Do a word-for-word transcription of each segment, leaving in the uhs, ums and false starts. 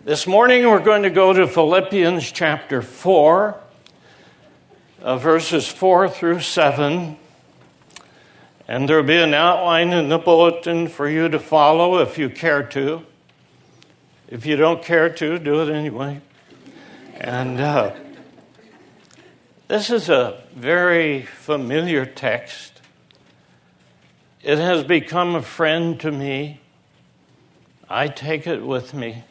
This morning we're going to go to Philippians chapter four, uh, verses four through seven. And there will be an outline in the bulletin for you to follow if you care to. If you don't care to, do it anyway. And uh, this is a very familiar text. It has become a friend to me. I take it with me.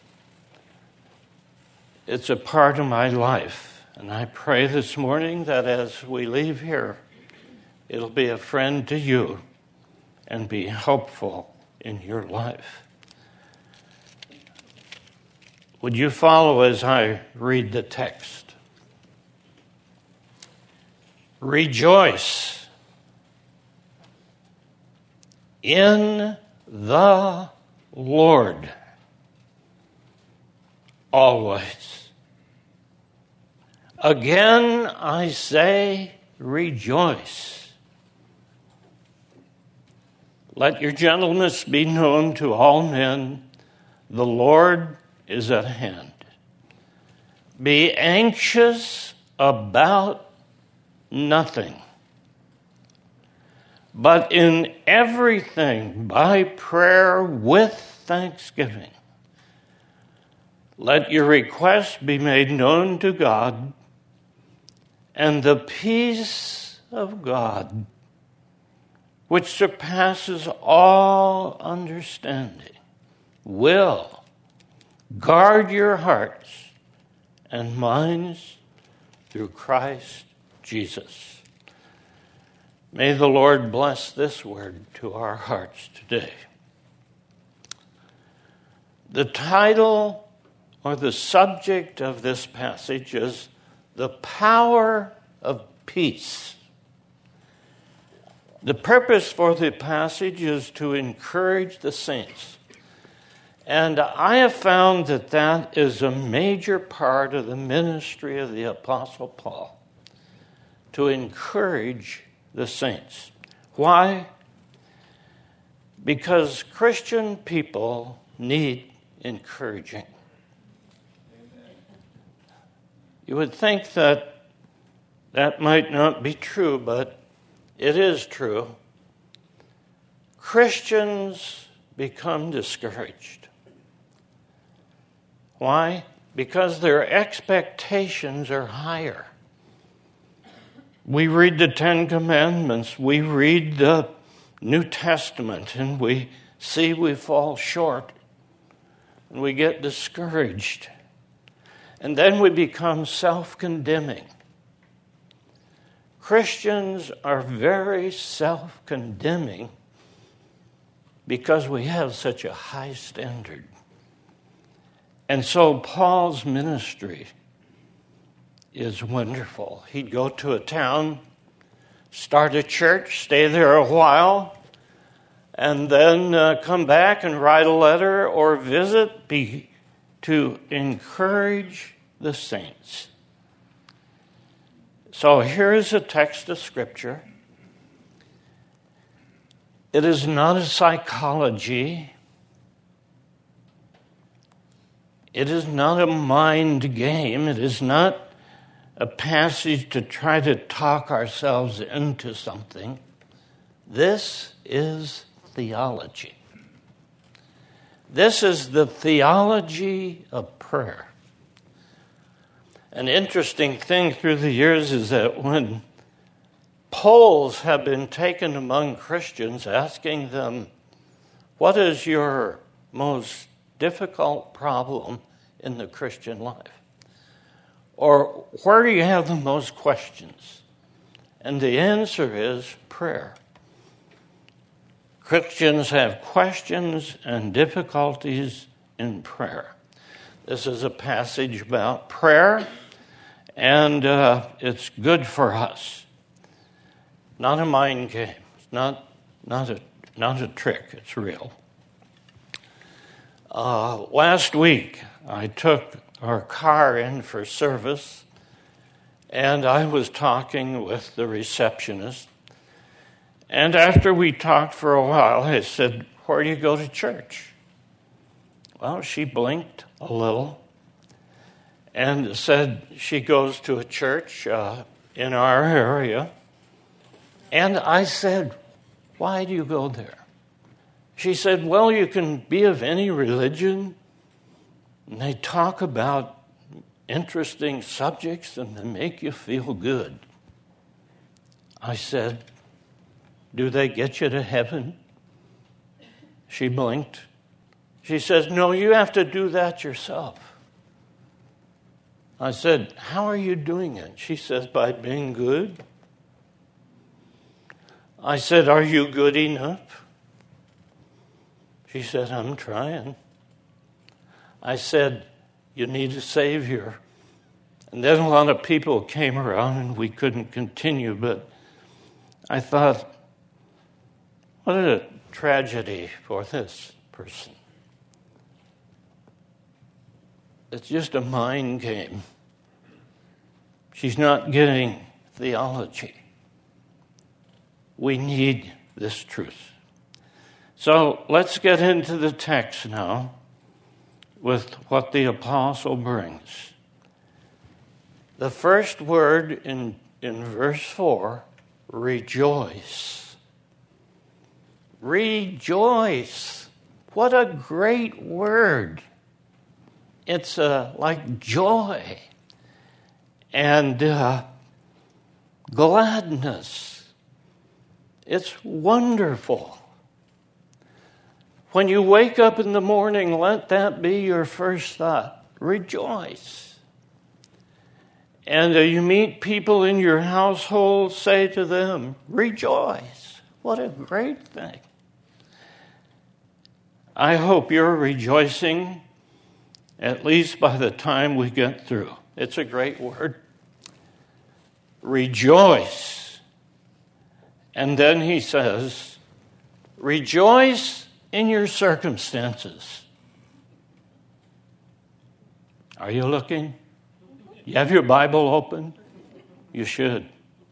It's a part of my life. And I pray this morning that as we leave here, it'll be a friend to you and be helpful in your life. Would you follow as I read the text? Rejoice in the Lord always. Again, I say, rejoice. Let your gentleness be known to all men. The Lord is at hand. Be anxious about nothing, but in everything, by prayer with thanksgiving, let your requests be made known to God, and the peace of God, which surpasses all understanding, will guard your hearts and minds through Christ Jesus. May the Lord bless this word to our hearts today. The title or the subject of this passage is the power of peace. The purpose for the passage is to encourage the saints. And I have found that that is a major part of the ministry of the Apostle Paul, to encourage the saints. Why? Because Christian people need encouraging. You would think that that might not be true, but it is true. Christians become discouraged. Why? Because their expectations are higher. We read the Ten Commandments, we read the New Testament, and we see we fall short, and we get discouraged. And then we become self-condemning. Christians are very self-condemning because we have such a high standard. And so Paul's ministry is wonderful. He'd go to a town, start a church, stay there a while, and then uh, come back and write a letter or visit be, to encourage the saints. So here is a text of Scripture. It is not a psychology. It is not a mind game. It is not a passage to try to talk ourselves into something. This is theology. This is the theology of prayer. An interesting thing through the years is that when polls have been taken among Christians asking them, what is your most difficult problem in the Christian life? Or where do you have the most questions? And the answer is prayer. Christians have questions and difficulties in prayer. This is a passage about prayer, and uh, it's good for us. Not a mind game. It's not, not, a, not a trick. It's real. Uh, last week, I took our car in for service, and I was talking with the receptionist. And after we talked for a while, I said, where do you go to church? Well, she blinked a little and said she goes to a church uh, in our area. And I said, why do you go there? She said, well, you can be of any religion, and they talk about interesting subjects and they make you feel good. I said, do they get you to heaven? She blinked. She says, no, you have to do that yourself. I said, how are you doing it? She says, by being good. I said, are you good enough? She said, I'm trying. I said, you need a Savior. And then a lot of people came around and we couldn't continue, but I thought, what a tragedy for this person. It's just a mind game. She's not getting theology. We need this truth. So let's get into the text now with what the apostle brings. The first word in, in verse four, rejoice. Rejoice. What a great word. It's uh, like joy and uh, gladness. It's wonderful. When you wake up in the morning, let that be your first thought. Rejoice. And uh, you meet people in your household, say to them, rejoice. What a great thing. I hope you're rejoicing, at least by the time we get through. It's a great word. Rejoice. And then he says, rejoice in your circumstances. Are you looking? You have your Bible open? You should.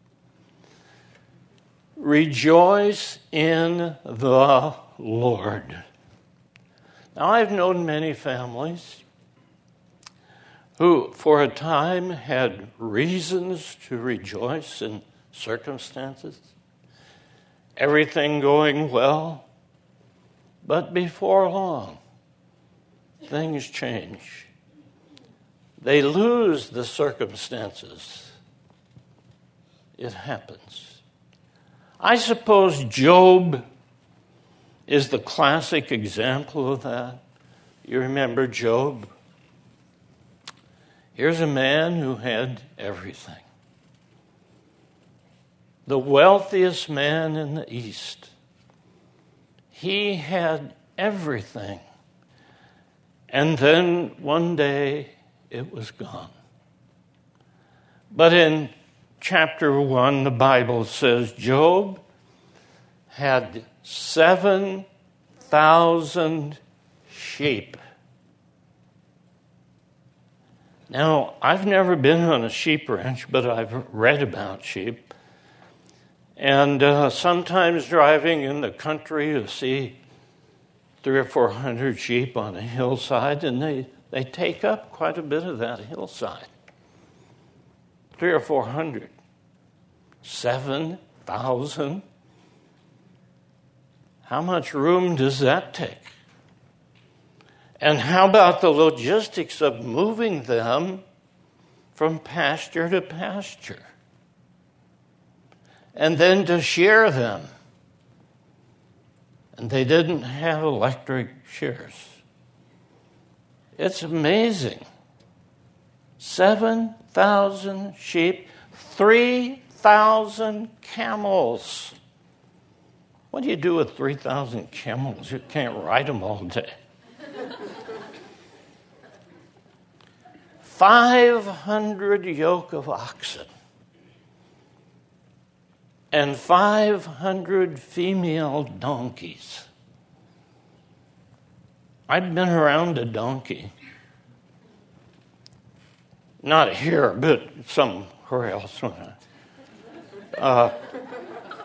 Rejoice in the Lord. Now, I've known many families who, for a time, had reasons to rejoice in circumstances, everything going well, but before long, things change. They lose the circumstances. It happens. I suppose Job is the classic example of that. You remember Job? Here's a man who had everything. The wealthiest man in the East. He had everything. And then one day it was gone. But in chapter one, the Bible says Job had seven thousand sheep. Now, I've never been on a sheep ranch, but I've read about sheep. And uh, sometimes driving in the country, you see three or four hundred sheep on a hillside, and they, they take up quite a bit of that hillside. Three or four hundred. Seven thousand. How much room does that take? And how about the logistics of moving them from pasture to pasture? And then to shear them. And they didn't have electric shears. It's amazing. seven thousand sheep, three thousand camels. What do you do with three thousand camels? You can't ride them all day. five hundred yoke of oxen. And five hundred female donkeys. I've been around a donkey. Not here, but somewhere else. Uh,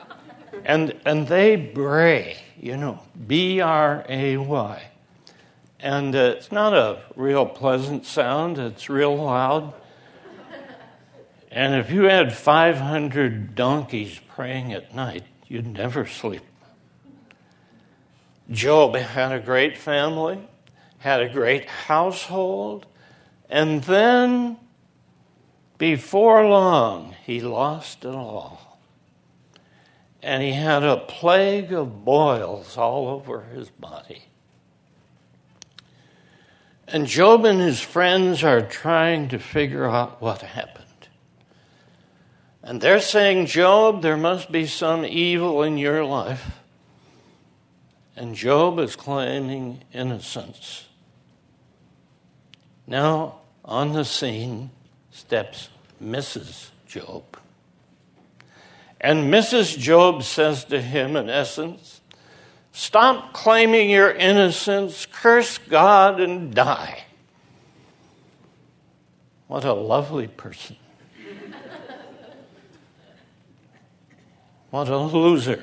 and, and they bray, you know, B R A Y. And uh, it's not a real pleasant sound. It's real loud. And if you had five hundred donkeys praying at night, you'd never sleep. Job had a great family, had a great household, and then, before long, he lost it all. And he had a plague of boils all over his body. And Job and his friends are trying to figure out what happened. And they're saying, Job, there must be some evil in your life. And Job is claiming innocence. Now, on the scene steps Missus Job. And Missus Job says to him, in essence, stop claiming your innocence, curse God, and die. What a lovely person. What a loser.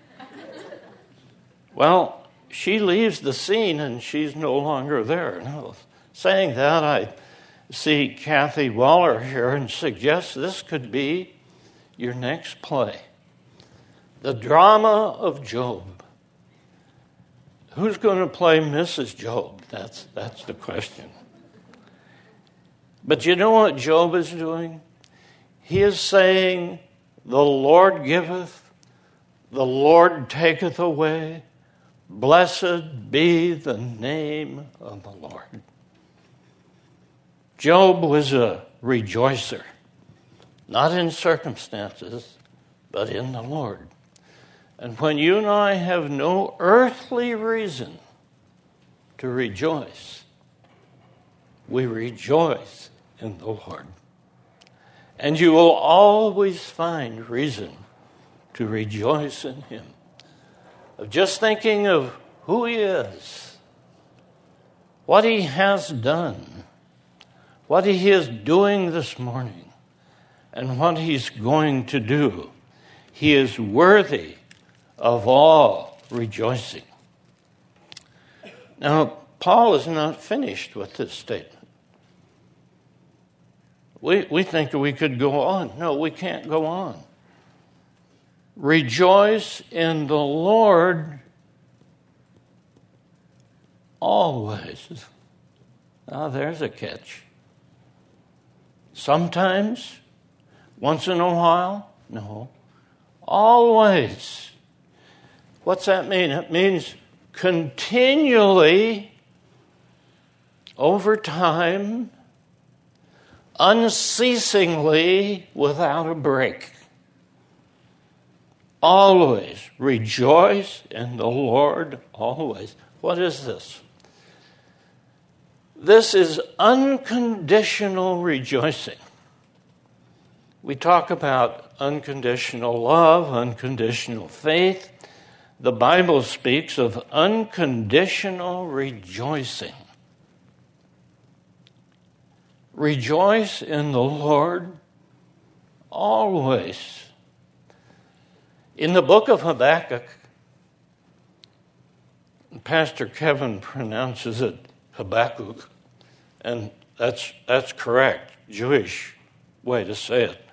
Well, she leaves the scene and she's no longer there. No. Saying that, I see Kathy Waller here and suggest this could be your next play. The drama of Job. Who's going to play Missus Job? That's, that's the question. But you know what Job is doing? He is saying, the Lord giveth, the Lord taketh away. Blessed be the name of the Lord. Job was a rejoicer, not in circumstances, but in the Lord. And when you and I have no earthly reason to rejoice, we rejoice in the Lord. And you will always find reason to rejoice in him. Of just thinking of who he is, what he has done, what he is doing this morning, and what he's going to do. He is worthy of all rejoicing. Now, Paul is not finished with this statement. We, we think we could go on. No, we can't go on. Rejoice in the Lord always. Now, there's a catch. Sometimes, once in a while, no, always. What's that mean? It means continually, over time, unceasingly, without a break. Always rejoice in the Lord, always. What is this? This is unconditional rejoicing. We talk about unconditional love, unconditional faith. The Bible speaks of unconditional rejoicing. Rejoice in the Lord always. In the book of Habakkuk, Pastor Kevin pronounces it Habakkuk, and that's that's correct, Jewish way to say it.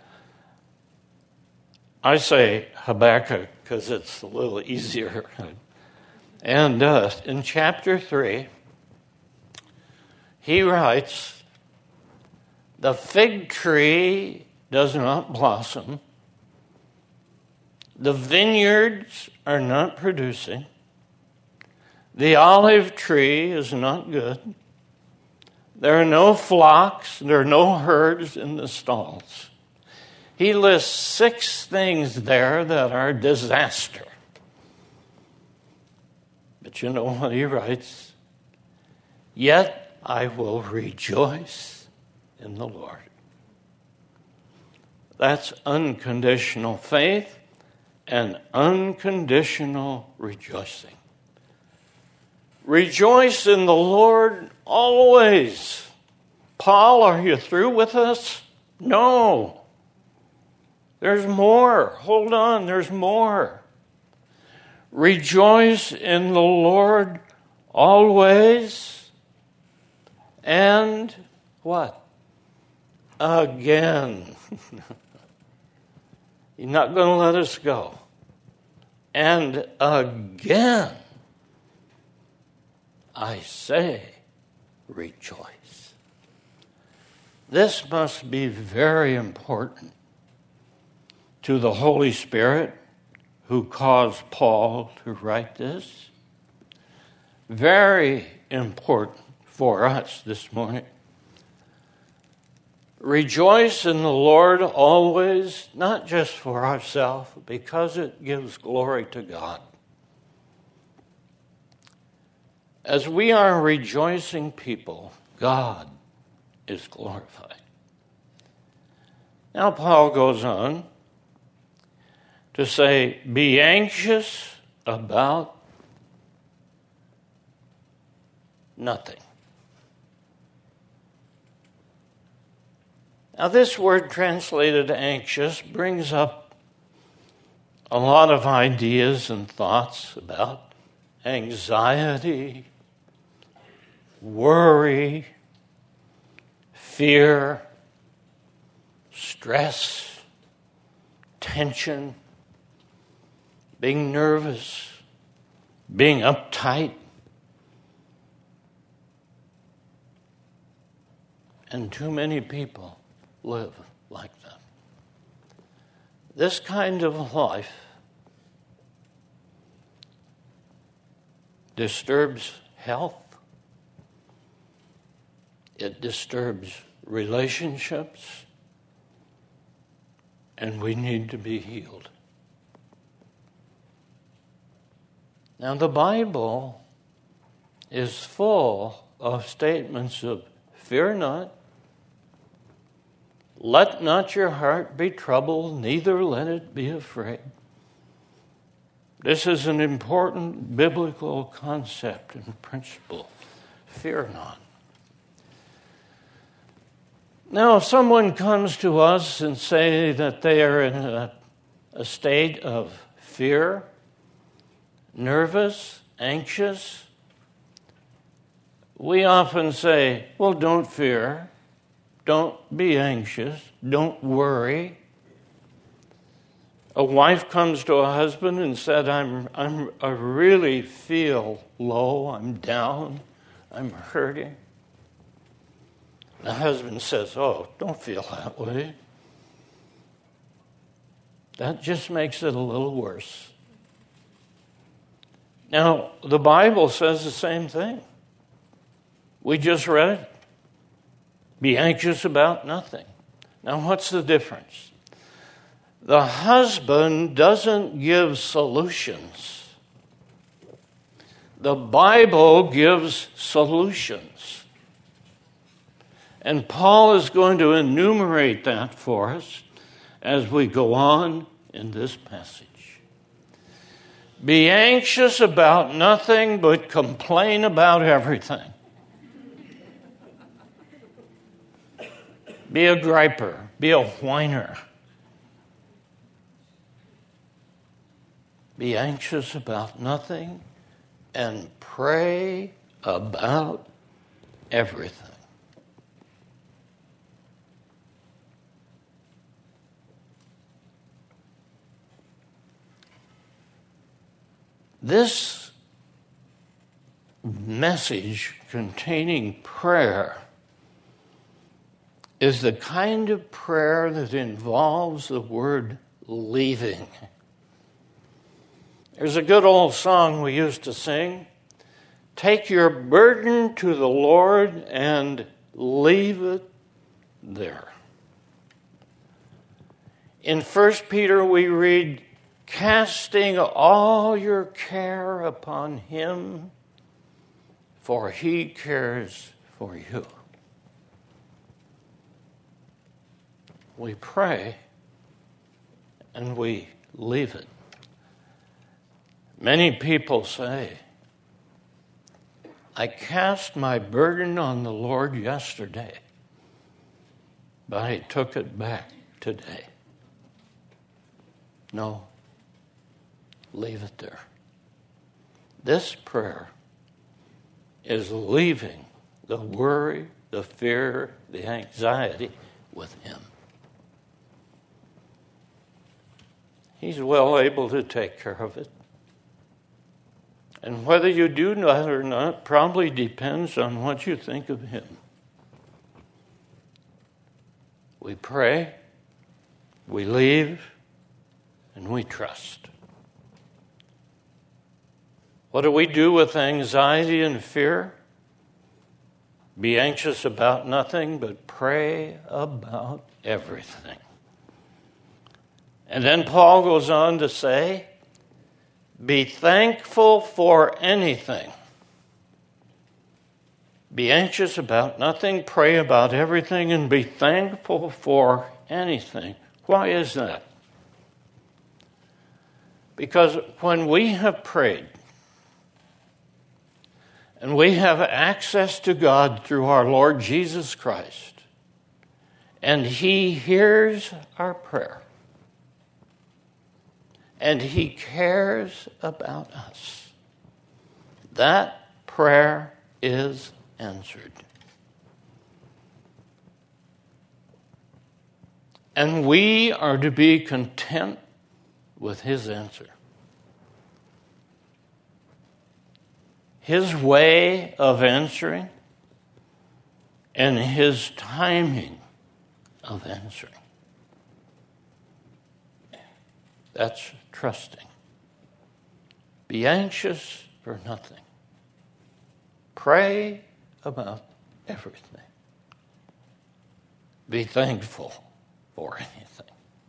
I say Habakkuk because it's a little easier. And uh, in chapter three, he writes, the fig tree does not blossom, the vineyards are not producing, the olive tree is not good, there are no flocks, there are no herds in the stalls. He lists six things there that are disaster. But you know what he writes? Yet I will rejoice in the Lord. That's unconditional faith and unconditional rejoicing. Rejoice in the Lord always. Paul, are you through with us? No. There's more. Hold on, there's more. Rejoice in the Lord always. And what? Again. He's not going to let us go. And again, I say, rejoice. This must be very important to the Holy Spirit who caused Paul to write this. Very important for us this morning. Rejoice in the Lord always, not just for ourselves, because it gives glory to God. As we are rejoicing people, God is glorified. Now Paul goes on to say, be anxious about nothing. Now this word translated anxious brings up a lot of ideas and thoughts about anxiety, worry, fear, stress, tension, being nervous, being uptight. And too many people live like that. This kind of life disturbs health. It disturbs relationships. And we need to be healed. Now, the Bible is full of statements of fear not, let not your heart be troubled, neither let it be afraid. This is an important biblical concept and principle. Fear not. Now, if someone comes to us and say that they are in a, a state of fear, nervous, anxious, we often say, well, don't fear. Don't be anxious. Don't worry. A wife comes to a husband and said, I'm, I'm, I really feel low. I'm down. I'm hurting. The husband says, oh, don't feel that way. That just makes it a little worse. Now, the Bible says the same thing. We just read it. Be anxious about nothing. Now, what's the difference? The husband doesn't give solutions. The Bible gives solutions. And Paul is going to enumerate that for us as we go on in this passage. Be anxious about nothing, but complain about everything. Be a griper. Be a whiner. Be anxious about nothing and pray about everything. This message containing prayer is the kind of prayer that involves the word leaving. There's a good old song we used to sing. Take your burden to the Lord and leave it there. In First Peter we read, casting all your care upon him, for he cares for you. We pray and we leave it. Many people say, I cast my burden on the Lord yesterday, but I took it back today. No, leave it there. This prayer is leaving the worry, the fear, the anxiety with him. He's well able to take care of it. And whether you do that or not probably depends on what you think of him. We pray, we leave, and we trust. What do we do with anxiety and fear? Be anxious about nothing, but pray about everything. And then Paul goes on to say, be thankful for anything. Be anxious about nothing, pray about everything, and be thankful for anything. Why is that? Because when we have prayed, and we have access to God through our Lord Jesus Christ, and he hears our prayer, and he cares about us, that prayer is answered. And we are to be content with his answer. His way of answering and his timing of answering. That's trusting. Be anxious for nothing. Pray about everything. Be thankful for anything.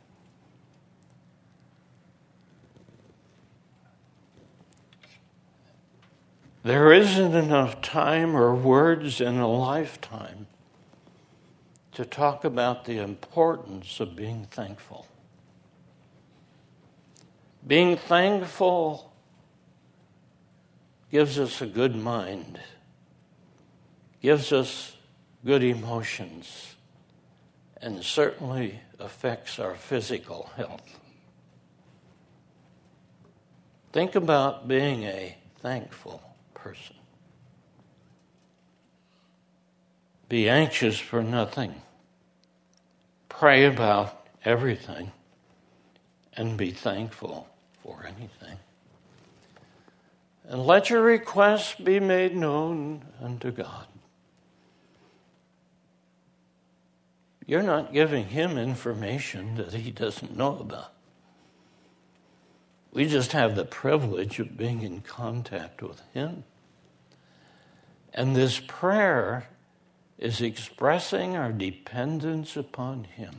There isn't enough time or words in a lifetime to talk about the importance of being thankful. Being thankful gives us a good mind, gives us good emotions, and certainly affects our physical health. Think about being a thankful person. Be anxious for nothing. Pray about everything. And be thankful for anything. And let your requests be made known unto God. You're not giving him information that he doesn't know about. We just have the privilege of being in contact with him. And this prayer is expressing our dependence upon him.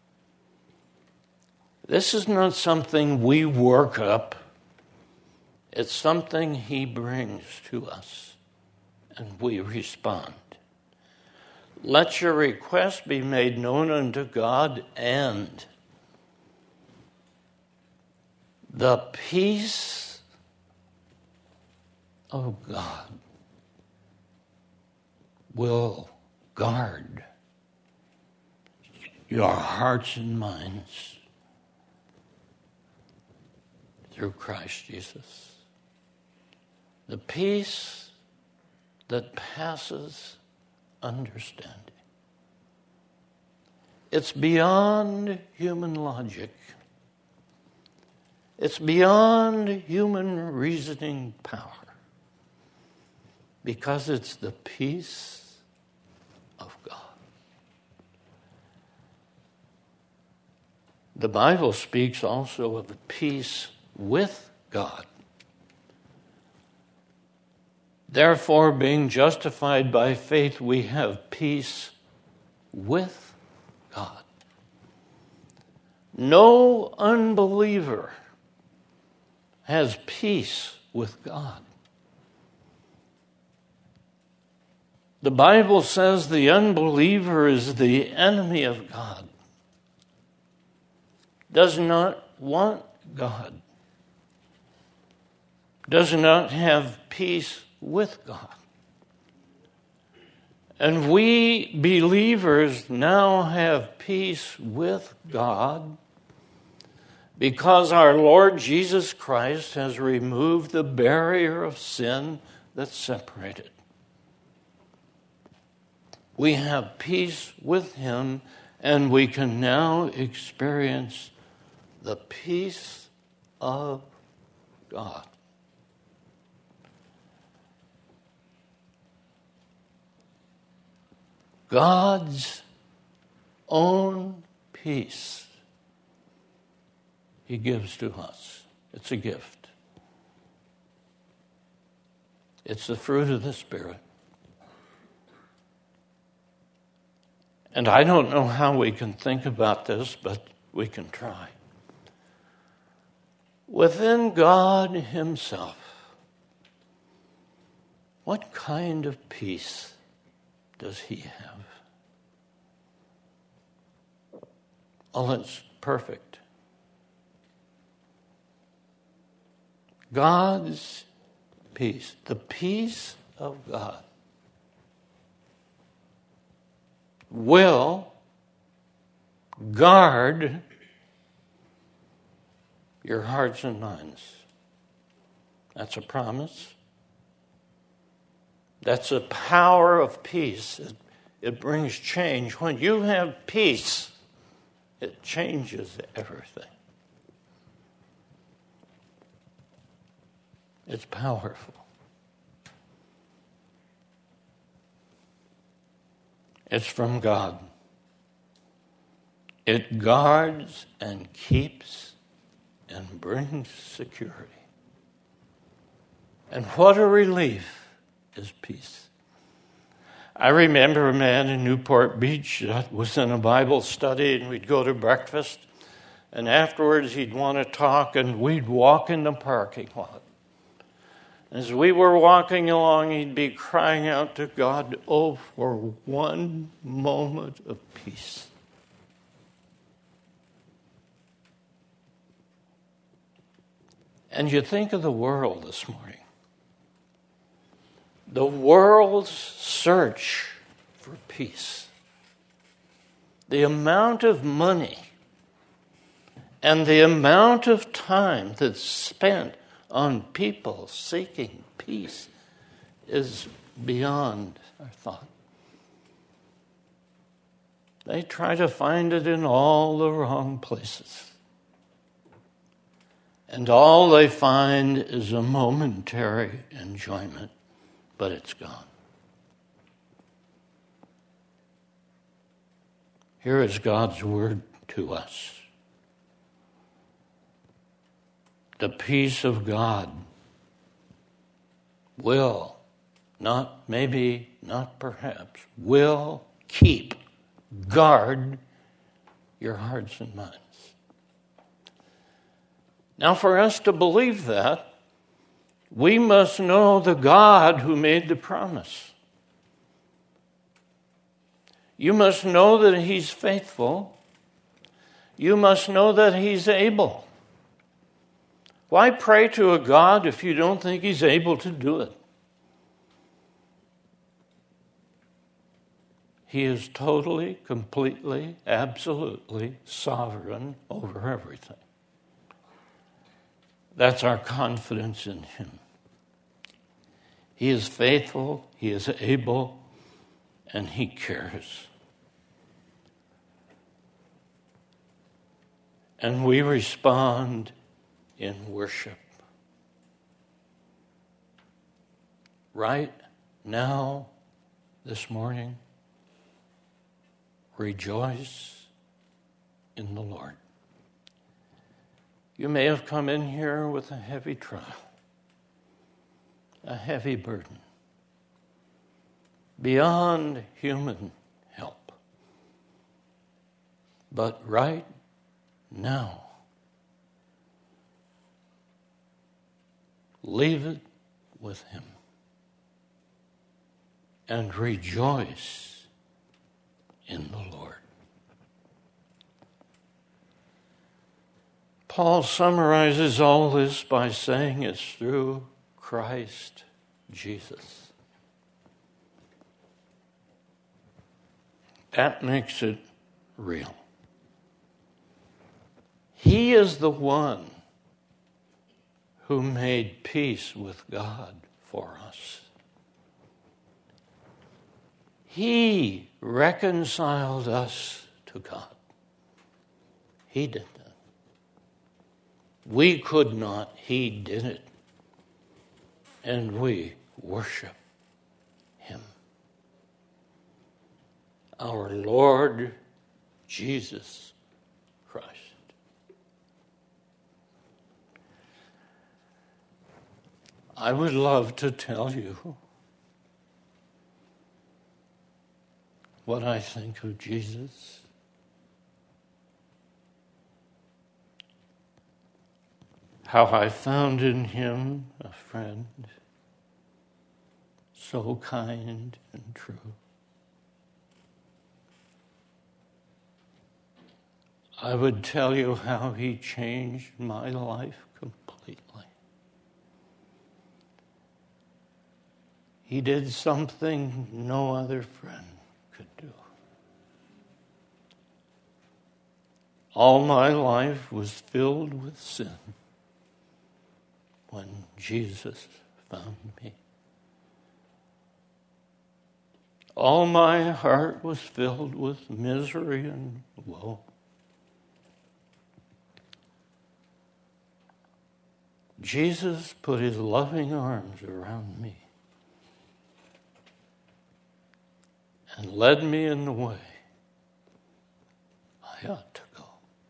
This is not something we work up. It's something he brings to us, and we respond. Let your request be made known unto God, and the peace of God will guard your hearts and minds through Christ Jesus. The peace that passes understanding. It's beyond human logic. It's beyond human reasoning power. Because it's the peace of God. The Bible speaks also of the peace with God. Therefore, being justified by faith, we have peace with God. No unbeliever has peace with God. The Bible says the unbeliever is the enemy of God, does not want God, does not have peace with God. And we believers now have peace with God because our Lord Jesus Christ has removed the barrier of sin that separated. We have peace with him, and we can now experience the peace of God. God's own peace he gives to us. It's a gift. It's the fruit of the Spirit. And I don't know how we can think about this, but we can try. Within God himself, what kind of peace does he have? Oh, it's perfect. God's peace, the peace of God, will guard your hearts and minds. That's a promise. That's a power of peace. It, it brings change. When you have peace, it changes everything. It's powerful. It's from God. It guards and keeps and brings security. And what a relief is peace. I remember a man in Newport Beach that was in a Bible study, and we'd go to breakfast, and afterwards he'd want to talk, and we'd walk in the parking lot. As we were walking along, he'd be crying out to God, oh, for one moment of peace. And you think of the world this morning. The world's search for peace. The amount of money and the amount of time that's spent on people seeking peace is beyond our thought. They try to find it in all the wrong places. And all they find is a momentary enjoyment, but it's gone. Here is God's word to us. The peace of God will, not maybe, not perhaps, will keep, guard your hearts and minds. Now, for us to believe that, we must know the God who made the promise. You must know that he's faithful. You must know that he's able. Why pray to a God if you don't think he's able to do it? He is totally, completely, absolutely sovereign over everything. That's our confidence in him. He is faithful, he is able, and he cares. And we respond in worship. Right now, this morning, rejoice in the Lord. You may have come in here with a heavy trial, a heavy burden, beyond human help. But right now, leave it with him and rejoice in the Lord. Paul summarizes all this by saying it's through Christ Jesus. That makes it real. He is the one who made peace with God for us. He reconciled us to God. He did that. We could not. He did it. And we worship him. Our Lord Jesus Christ. I would love to tell you what I think of Jesus. How I found in him a friend so kind and true. I would tell you how he changed my life completely. He did something no other friend could do. All my life was filled with sin when Jesus found me. All my heart was filled with misery and woe. Jesus put his loving arms around me and led me in the way I ought to go.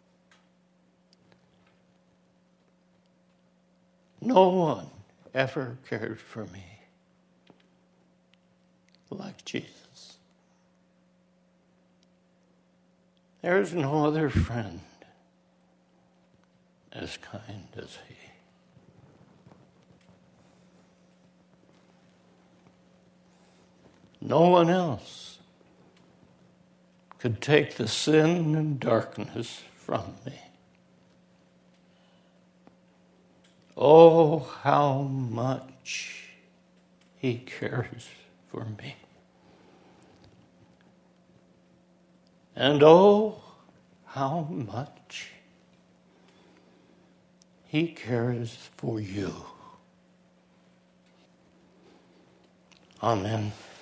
No one ever cared for me like Jesus. There is no other friend as kind as he. No one else could take the sin and darkness from me. Oh, how much he cares for me. And oh, how much he cares for you. Amen.